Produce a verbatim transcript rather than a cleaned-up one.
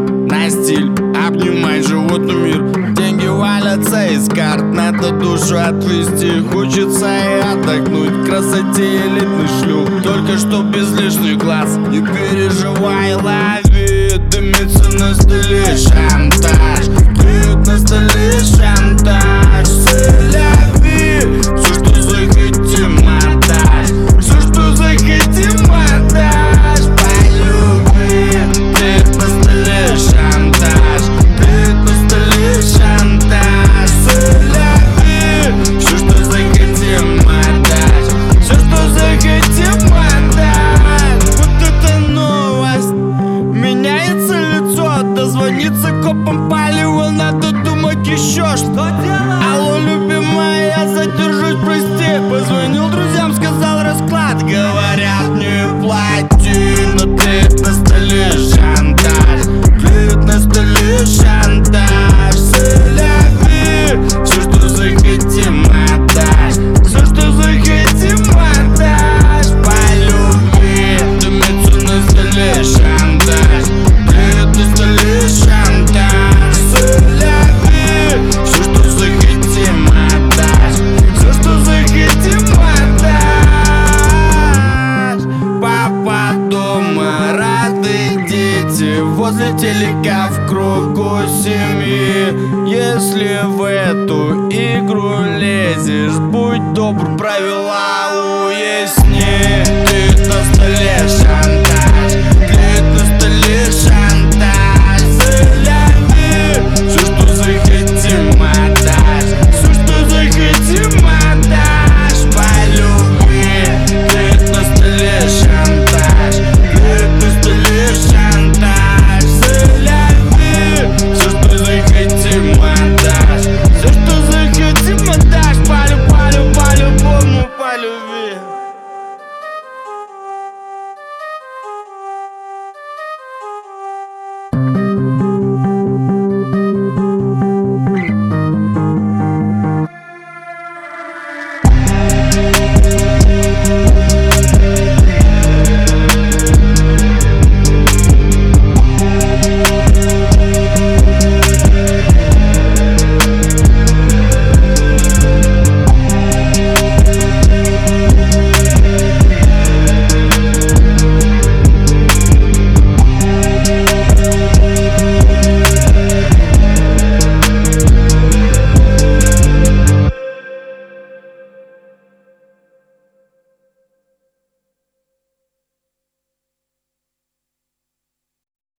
М, на стиль, обнимай животный мир. Деньги валятся из карт, надо душу отвести. Хочется и отдохнуть, красоте элитный шлюх, только что без лишних глаз. Не переживай, лови, дымится на столе шантаж. Клюют на столе шантаж. Селяви, все, что захотим, отдашь. Все, что захотим, отдашь. Полюби, клюют на столе шантаж. Клюют на столе шантаж. Селяви, все, что захотим, отдашь. Все, что захотим, отдашь. Вот это новость. Меняется лицо, дозвониться копам палево, надо думать еще что делать. Алло, любимая, я задержусь, прости. Позвонил друзьям, сказал расклад. Говорят, не плати, но клеят на столе шантаж. Клеят на столе шантаж. Селяви, все, что захотим, отдашь. Все, что захотим, отдашь. Полюби, дымится на столе шантаж. Клеят на столе шантаж. Селяви, все, что захотим, отдашь. Все, что захотим, отдашь. Папа дома, рады дети, возле телека в кругу семьи. Если в эту игру лезешь, будь добр, правила уясни. Ты на столе шантаж.